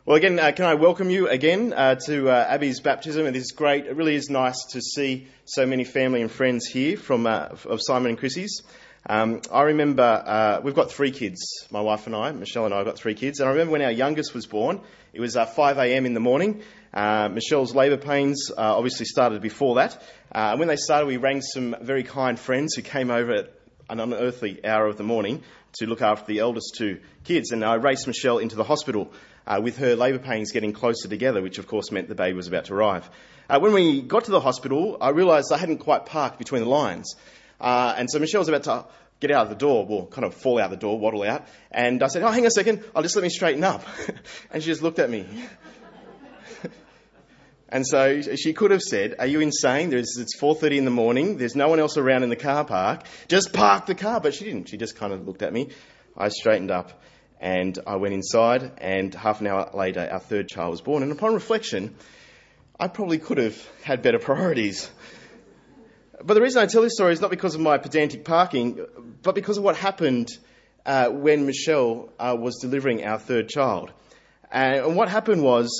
Well, again, can I welcome you again to Abby's baptism? And this is great. It really is nice to see so many family and friends here from of Simon and Chrissy's. I remember we've got 3 kids, my wife and I, Michelle and I have got 3 kids. And I remember when our youngest was born, it was 5 a.m. in the morning. Michelle's labour pains obviously started before that. And when they started, we rang some very kind friends who came over at an unearthly hour of the morning to look after the eldest 2 kids. And I raced Michelle into the hospital with her labour pains getting closer together, which of course meant the baby was about to arrive. When we got to the hospital, I realised I hadn't quite parked between the lines. And so Michelle was about to get out of the door, well, kind of fall out the door, waddle out. And I said, hang on a second, let me straighten up. And she just looked at me. And so she could have said, are you insane? It's 4:30 in the morning. There's no one else around in the car park. Just park the car. But she didn't. She just kind of looked at me. I straightened up and I went inside. And half an hour later, our 3rd child was born. And upon reflection, I probably could have had better priorities. But the reason I tell this story is not because of my pedantic parking, but because of what happened when Michelle was delivering our 3rd child. And what happened was,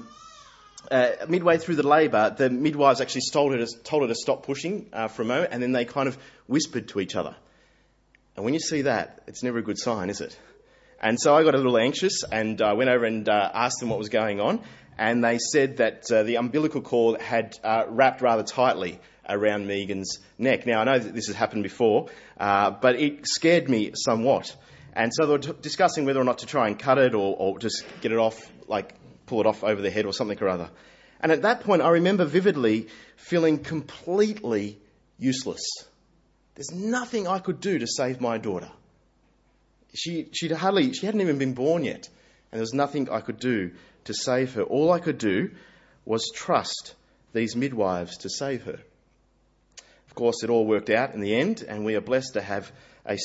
midway through the labour, the midwives actually told her to stop pushing for a moment, and then they kind of whispered to each other. And when you see that, it's never a good sign, is it? And so I got a little anxious, and I went over and asked them what was going on, and they said that the umbilical cord had wrapped rather tightly around Megan's neck. Now, I know that this has happened before, but it scared me somewhat. And so they were discussing whether or not to try and cut it or just get it off, like pull it off over the head or something or other. And at that point, I remember vividly feeling completely useless. There's nothing I could do to save my daughter. She hadn't even been born yet, and there was nothing I could do to save her. All I could do was trust these midwives to save her. Of course, it all worked out in the end, and we are blessed to have a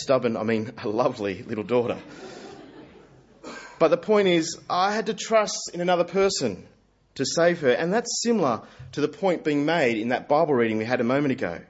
lovely little daughter. But the point is, I had to trust in another person to save her, and that's similar to the point being made in that Bible reading we had a moment ago.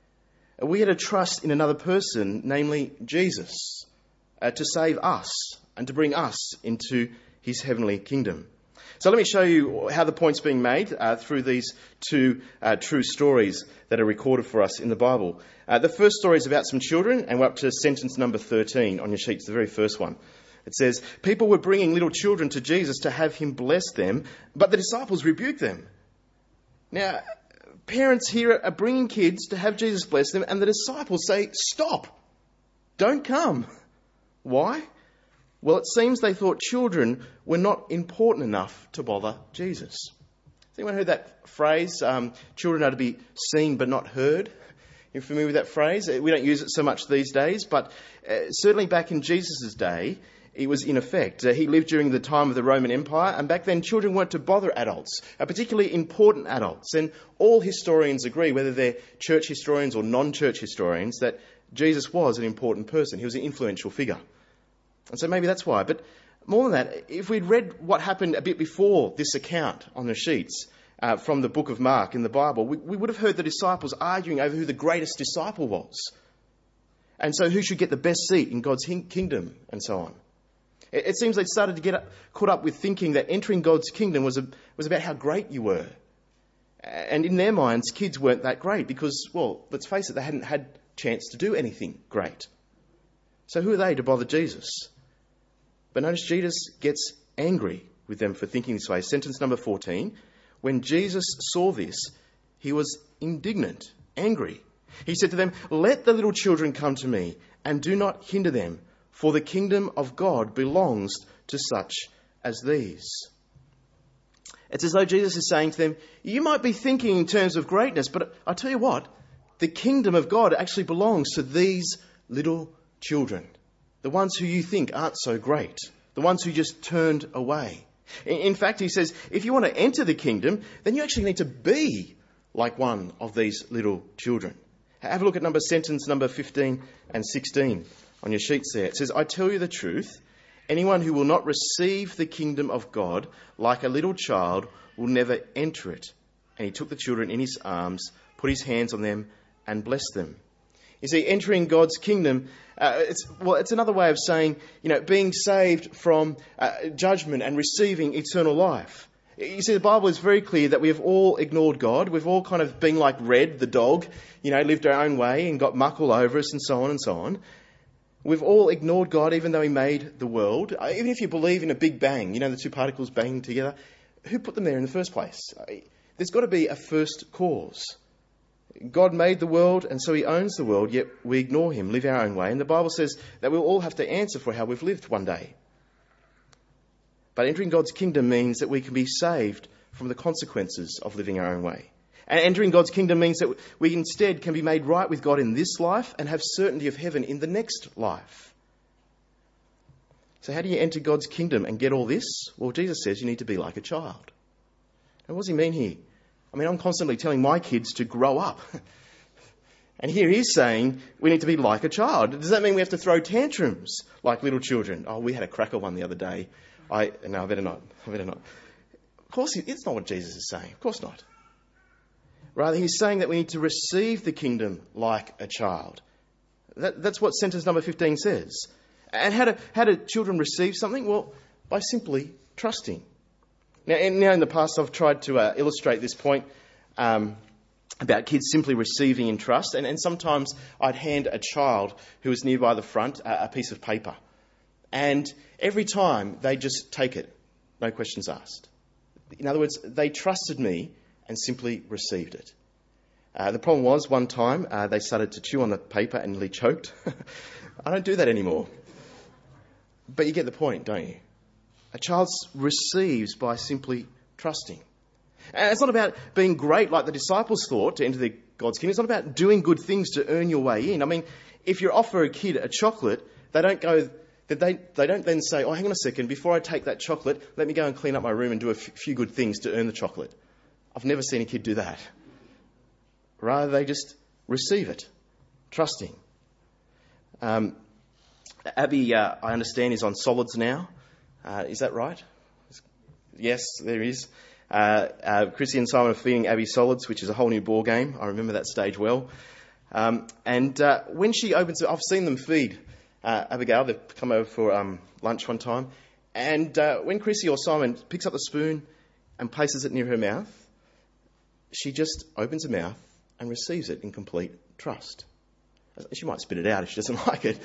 We had to trust in another person, namely Jesus, to save us and to bring us into his heavenly kingdom. So let me show you how the point's being made through these 2 true stories that are recorded for us in the Bible. The first story is about some children, and we're up to sentence number 13 on your sheets, the very first one. It says, people were bringing little children to Jesus to have him bless them, but the disciples rebuked them. Now, parents here are bringing kids to have Jesus bless them, and the disciples say, stop, don't come. Why? Well, it seems they thought children were not important enough to bother Jesus. Has anyone heard that phrase, children are to be seen but not heard? You're familiar with that phrase? We don't use it so much these days, but certainly back in Jesus' day, it was in effect. He lived during the time of the Roman Empire, and back then children weren't to bother adults, particularly important adults. And all historians agree, whether they're church historians or non-church historians, that Jesus was an important person. He was an influential figure. And so maybe that's why. But more than that, if we'd read what happened a bit before this account on the sheets from the book of Mark in the Bible, we would have heard the disciples arguing over who the greatest disciple was. And so who should get the best seat in God's kingdom and so on. It seems they started to get caught up with thinking that entering God's kingdom was about how great you were. And in their minds, kids weren't that great because, well, let's face it, they hadn't had a chance to do anything great. So who are they to bother Jesus? But notice Jesus gets angry with them for thinking this way. Sentence number 14. When Jesus saw this, he was indignant, angry. He said to them, let the little children come to me and do not hinder them, for the kingdom of God belongs to such as these. It's as though Jesus is saying to them, you might be thinking in terms of greatness, but I tell you what, the kingdom of God actually belongs to these little children. The ones who you think aren't so great. The ones who just turned away. In fact, he says, if you want to enter the kingdom, then you actually need to be like one of these little children. Have a look at sentence number 15 and 16 on your sheets there. It says, I tell you the truth, anyone who will not receive the kingdom of God like a little child will never enter it. And he took the children in his arms, put his hands on them and blessed them. You see, entering God's kingdom, it's another way of saying, being saved from judgment and receiving eternal life. You see, the Bible is very clear that we have all ignored God. We've all kind of been like Red, the dog, lived our own way and got muck all over us and so on and so on. We've all ignored God even though he made the world. Even if you believe in a Big Bang, the two particles banging together, who put them there in the first place? There's got to be a first cause. God made the world and so he owns the world, yet we ignore him, live our own way. And the Bible says that we'll all have to answer for how we've lived one day. But entering God's kingdom means that we can be saved from the consequences of living our own way. And entering God's kingdom means that we instead can be made right with God in this life and have certainty of heaven in the next life. So how do you enter God's kingdom and get all this? Well, Jesus says you need to be like a child. And what does he mean here? I'm constantly telling my kids to grow up. And here he's saying we need to be like a child. Does that mean we have to throw tantrums like little children? Oh, we had a cracker one the other day. I better not. Of course, it's not what Jesus is saying. Of course not. Rather, he's saying that we need to receive the kingdom like a child. That's what sentence number 15 says. And how do children receive something? Well, by simply trusting. Now in the past, I've tried to illustrate this point about kids simply receiving in trust. And sometimes I'd hand a child who was nearby the front a piece of paper. And every time they just take it, no questions asked. In other words, they trusted me and simply received it. The problem was one time they started to chew on the paper and nearly choked. I don't do that anymore. But you get the point, don't you? A child receives by simply trusting. And it's not about being great like the disciples thought to enter God's kingdom. It's not about doing good things to earn your way in. If you offer a kid a chocolate, they don't then say, oh, hang on a second, before I take that chocolate, let me go and clean up my room and do a few good things to earn the chocolate. I've never seen a kid do that. Rather, they just receive it, trusting. Abby, I understand, is on solids now. Is that right? Yes, there is. Chrissy and Simon are feeding Abby solids, which is a whole new ball game. I remember that stage well. And when she opens it, I've seen them feed Abigail. They've come over for lunch one time. And when Chrissy or Simon picks up the spoon and places it near her mouth, she just opens her mouth and receives it in complete trust. She might spit it out if she doesn't like it.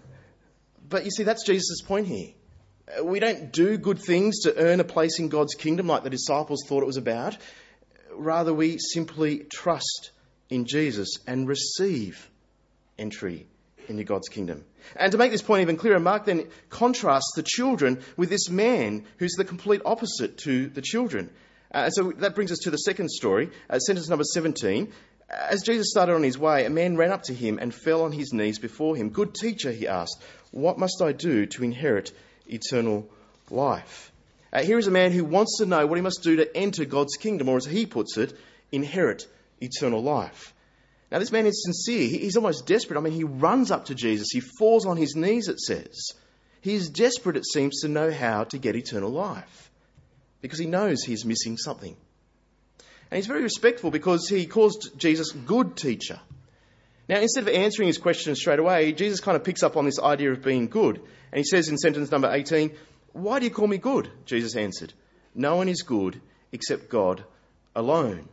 But you see, that's Jesus' point here. We don't do good things to earn a place in God's kingdom like the disciples thought it was about. Rather, we simply trust in Jesus and receive entry into God's kingdom. And to make this point even clearer, Mark then contrasts the children with this man who's the complete opposite to the children. So that brings us to the second story, sentence number 17. As Jesus started on his way, a man ran up to him and fell on his knees before him. Good teacher, he asked, what must I do to inherit eternal life? Here is a man who wants to know what he must do to enter God's kingdom, or as he puts it, inherit eternal life. Now, this man is sincere. He's almost desperate. He runs up to Jesus. He falls on his knees, it says. He is desperate, it seems, to know how to get eternal life because he knows he's missing something. And he's very respectful because he calls Jesus good teacher. Now, instead of answering his question straight away, Jesus kind of picks up on this idea of being good. And he says in sentence number 18, why do you call me good? Jesus answered, no one is good except God alone.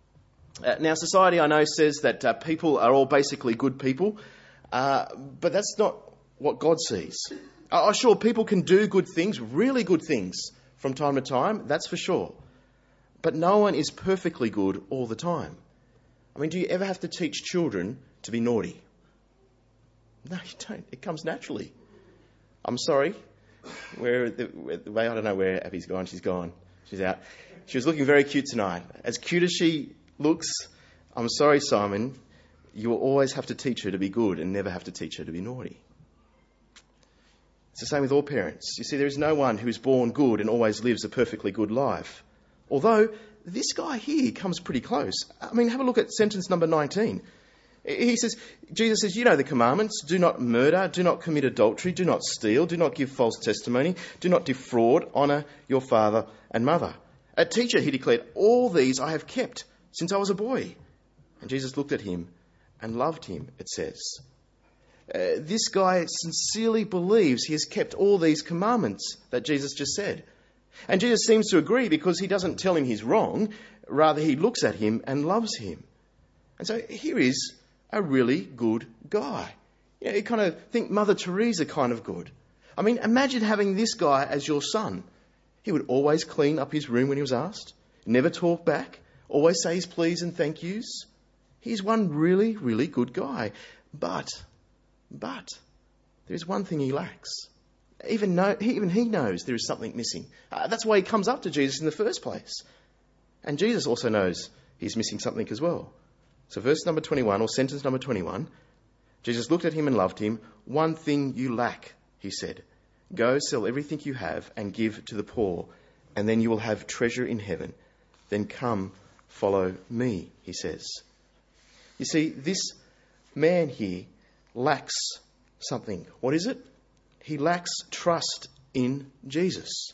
Now, society, I know, says that people are all basically good people, but that's not what God sees. Sure, people can do good things, really good things, from time to time, that's for sure. But no one is perfectly good all the time. Do you ever have to teach children to be naughty? No, you don't. It comes naturally. I'm sorry. I don't know where Abby's gone. She's gone. She's out. She was looking very cute tonight. As cute as she looks, I'm sorry, Simon, you will always have to teach her to be good and never have to teach her to be naughty. It's the same with all parents. You see, there is no one who is born good and always lives a perfectly good life. Although, this guy here comes pretty close. Have a look at sentence number 19. Jesus says, you know the commandments. Do not murder, do not commit adultery, do not steal, do not give false testimony, do not defraud, honour your father and mother. A teacher, he declared, all these I have kept since I was a boy. And Jesus looked at him and loved him, it says. This guy sincerely believes he has kept all these commandments that Jesus just said. And Jesus seems to agree because he doesn't tell him he's wrong. Rather, he looks at him and loves him. And so here is a really good guy. You kind of think Mother Teresa kind of good. I mean, imagine having this guy as your son. He would always clean up his room when he was asked, never talk back, always say his please and thank yous. He's one really, really good guy. But there's one thing he lacks. Even he knows there is something missing. That's why he comes up to Jesus in the first place. And Jesus also knows he's missing something as well. So verse number 21, or sentence number 21, Jesus looked at him and loved him. One thing you lack, he said. Go sell everything you have and give to the poor, and then you will have treasure in heaven. Then come, follow me, he says. You see, this man here lacks something. What is it? He lacks trust in Jesus.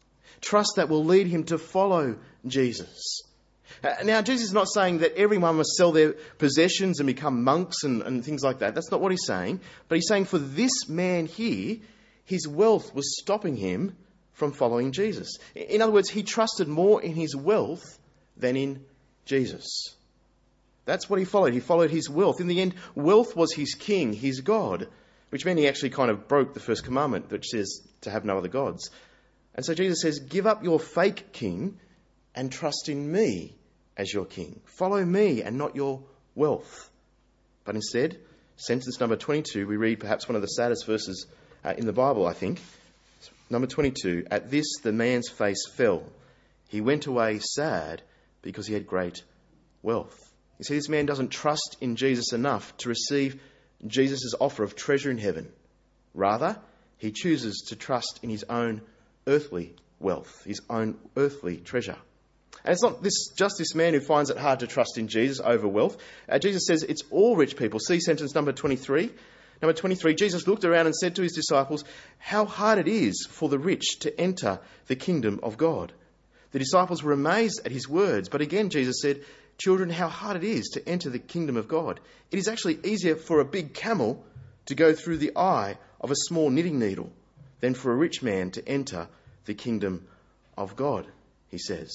Trust that will lead him to follow Jesus. Now, Jesus is not saying that everyone must sell their possessions and become monks and things like that. That's not what he's saying. But he's saying for this man here, his wealth was stopping him from following Jesus. In other words, he trusted more in his wealth than in Jesus. That's what he followed. He followed his wealth. In the end, wealth was his king, his God, which meant he actually kind of broke the first commandment, which says to have no other gods. And so Jesus says, give up your fake king and trust in me as your king. Follow me and not your wealth. But instead, sentence number 22, we read perhaps one of the saddest verses in the Bible, I think. Number 22, at this the man's face fell. He went away sad because he had great wealth. You see, this man doesn't trust in Jesus enough to receive Jesus' offer of treasure in heaven. Rather, he chooses to trust in his own earthly wealth, his own earthly treasure. And it's not just this man who finds it hard to trust in Jesus over wealth. Jesus says it's all rich people. See sentence number 23. Number 23, Jesus looked around and said to his disciples, how hard it is for the rich to enter the kingdom of God. The disciples were amazed at his words. But again, Jesus said, children, how hard it is to enter the kingdom of God. It is actually easier for a big camel to go through the eye of a small knitting needle than for a rich man to enter the kingdom of God, he says.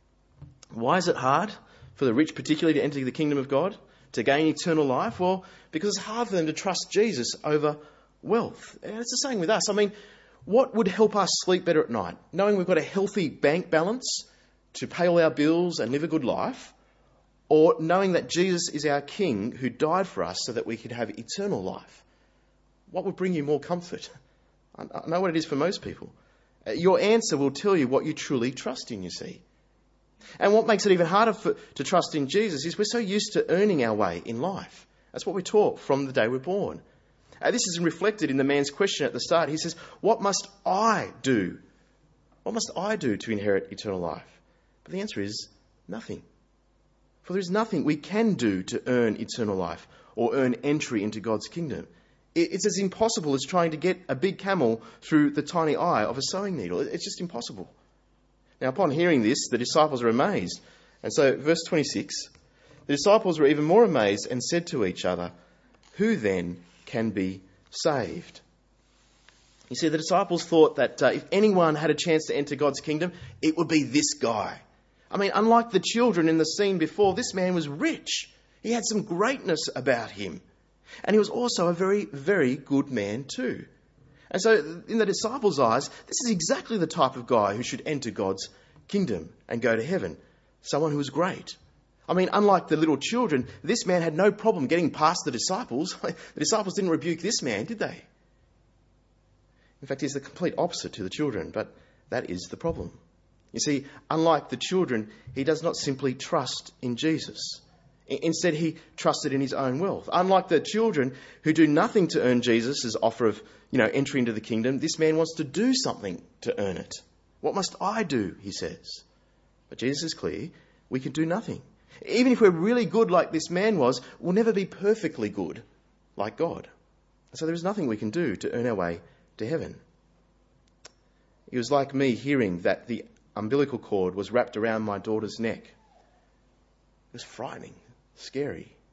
Why is it hard for the rich particularly to enter the kingdom of God, to gain eternal life? Well, because it's hard for them to trust Jesus over wealth. And it's the same with us. I mean, what would help us sleep better at night? Knowing we've got a healthy bank balance to pay all our bills and live a good life? Or knowing that Jesus is our King who died for us so that we could have eternal life? What would bring you more comfort? I know what it is for most people. Your answer will tell you what you truly trust in, you see. And what makes it even harder to trust in Jesus is we're so used to earning our way in life. That's what we're taught from the day we're born. This is reflected in the man's question at the start. He says, what must I do? What must I do to inherit eternal life? But the answer is nothing. For there is nothing we can do to earn eternal life or earn entry into God's kingdom. It's as impossible as trying to get a big camel through the tiny eye of a sewing needle. It's just impossible. Now, upon hearing this, the disciples are amazed. And so, verse 26, the disciples were even more amazed and said to each other, who then can be saved? You see, the disciples thought that if anyone had a chance to enter God's kingdom, it would be this guy. I mean, unlike the children in the scene before, this man was rich. He had some greatness about him. And he was also a very, very good man too. And so, in the disciples' eyes, this is exactly the type of guy who should enter God's kingdom and go to heaven. Someone who was great. I mean, unlike the little children, this man had no problem getting past the disciples. The disciples didn't rebuke this man, did they? In fact, he's the complete opposite to the children, but that is the problem. You see, unlike the children, he does not simply trust in Jesus. Instead, he trusted in his own wealth. Unlike the children who do nothing to earn Jesus' offer of, entry into the kingdom, this man wants to do something to earn it. What must I do, he says. But Jesus is clear, we can do nothing. Even if we're really good like this man was, we'll never be perfectly good like God. So there is nothing we can do to earn our way to heaven. It was like me hearing that the umbilical cord was wrapped around my daughter's neck. It was frightening, scary.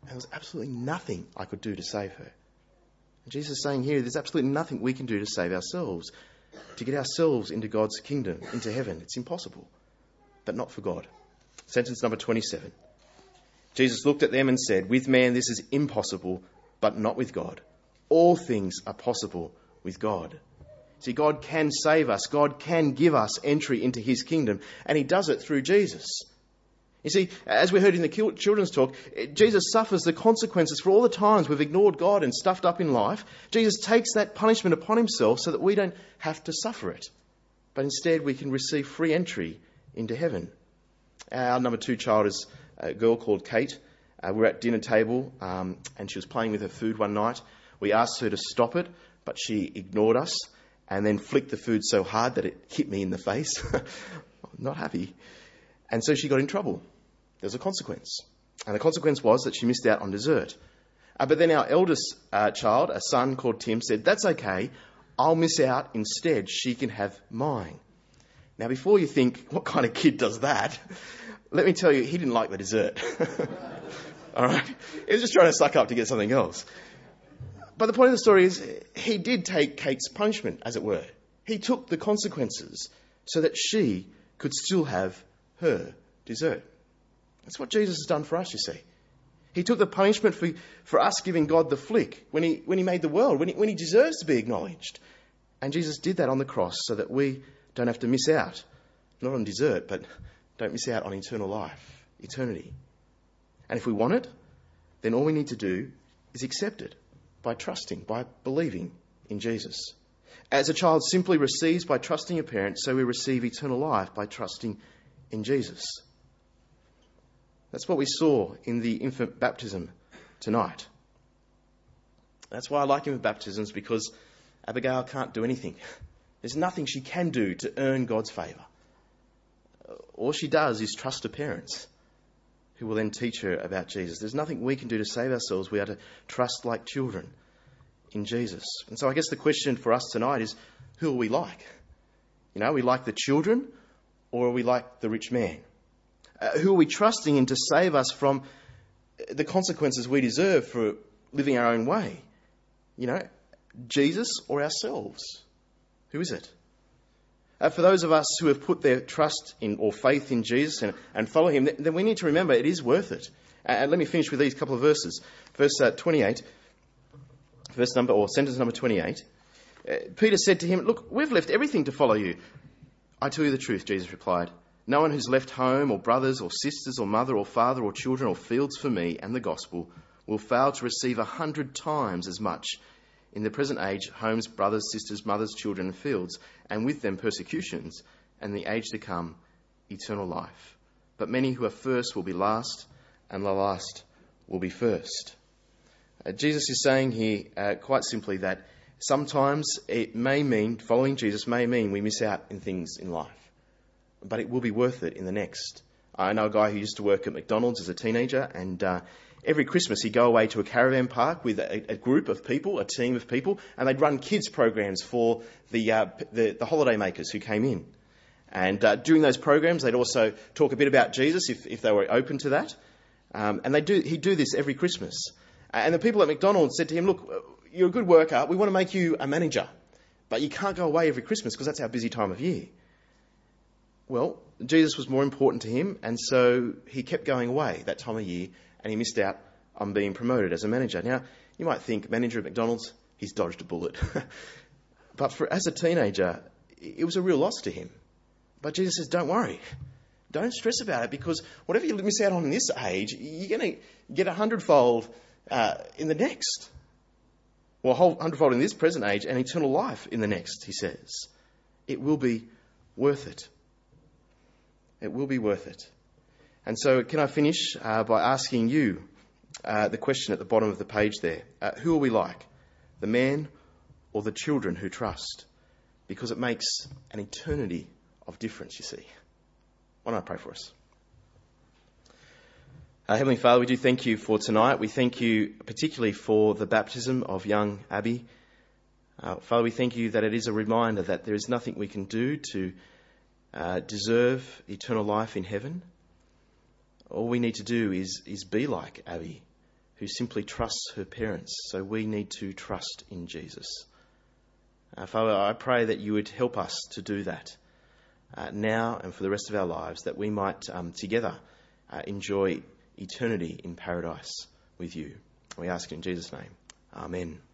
And there was absolutely nothing I could do to save her. And Jesus is saying here, there's absolutely nothing we can do to save ourselves, to get ourselves into God's kingdom, into heaven. It's impossible, but not for God. Sentence number 27. Jesus looked at them and said, with man this is impossible, but not with God. All things are possible with God. See, God can save us. God can give us entry into his kingdom, and he does it through Jesus. You see, as we heard in the children's talk, Jesus suffers the consequences for all the times we've ignored God and stuffed up in life. Jesus takes that punishment upon himself so that we don't have to suffer it, but instead we can receive free entry into heaven. Our number 2 child is a girl called Kate. We were at dinner table and she was playing with her food one night. We asked her to stop it, but she ignored us and then flicked the food so hard that it hit me in the face. Not happy. And so she got in trouble. There was a consequence. And the consequence was that she missed out on dessert. But then our eldest child, a son called Tim, said, that's okay, I'll miss out instead. She can have mine. Now, before you think, what kind of kid does that? Let me tell you, he didn't like the dessert. All right? He was just trying to suck up to get something else. But the point of the story is, he did take Kate's punishment, as it were. He took the consequences so that she could still have her dessert. That's what Jesus has done for us, you see. He took the punishment for us giving God the flick when he made the world, when he deserves to be acknowledged. And Jesus did that on the cross so that we don't have to miss out. Not on dessert, but don't miss out on eternal life, eternity. And if we want it, then all we need to do is accept it by trusting, by believing in Jesus. As a child simply receives by trusting a parent, so we receive eternal life by trusting in Jesus. That's what we saw in the infant baptism tonight. That's why I like infant baptisms, because Abigail can't do anything. There's nothing she can do to earn God's favour. All she does is trust her parents, who will then teach her about Jesus. There's nothing we can do to save ourselves. We are to trust like children in Jesus. And so I guess the question for us tonight is, who are we like? You know, are we like the children, or are we like the rich man? Who are we trusting in to save us from the consequences we deserve for living our own way? You know, Jesus or ourselves? Who is it? For those of us who have put their trust in or faith in Jesus and follow him, then we need to remember it is worth it. And let me finish with these couple of verses. Verse 28, sentence number 28. Peter said to him, look, we've left everything to follow you. I tell you the truth, Jesus replied. No one who's left home or brothers or sisters or mother or father or children or fields for me and the gospel will fail to receive 100 times as much in the present age, homes, brothers, sisters, mothers, children and fields, and with them persecutions, and the age to come, eternal life. But many who are first will be last, and the last will be first. Jesus is saying here quite simply that sometimes it may mean, following Jesus may mean we miss out in things in life. But it will be worth it in the next. I know a guy who used to work at McDonald's as a teenager, and every Christmas he'd go away to a caravan park with a group of people, a team of people, and they'd run kids programs for the holiday makers who came in. And during those programs, they'd also talk a bit about Jesus if they were open to that. And he'd do this every Christmas. And the people at McDonald's said to him, look, you're a good worker, we want to make you a manager, but you can't go away every Christmas because that's our busy time of year. Well, Jesus was more important to him, and so he kept going away that time of year, and he missed out on being promoted as a manager. Now, you might think, manager at McDonald's, he's dodged a bullet. But as a teenager, it was a real loss to him. But Jesus says, don't worry. Don't stress about it, because whatever you miss out on in this age, you're going to get 100-fold in the next. Well, 100-fold in this present age and eternal life in the next, he says. It will be worth it. It will be worth it. And so can I finish by asking you the question at the bottom of the page there. Who are we like? The man or the children who trust? Because it makes an eternity of difference, you see. Why don't I pray for us? Heavenly Father, we do thank you for tonight. We thank you particularly for the baptism of young Abby. Father, we thank you that it is a reminder that there is nothing we can do to deserve eternal life in heaven. All we need to do is be like Abby, who simply trusts her parents. So we need to trust in Jesus. Father, I pray that you would help us to do that now and for the rest of our lives, that we might together enjoy eternity in paradise with you. We ask in Jesus' name. Amen.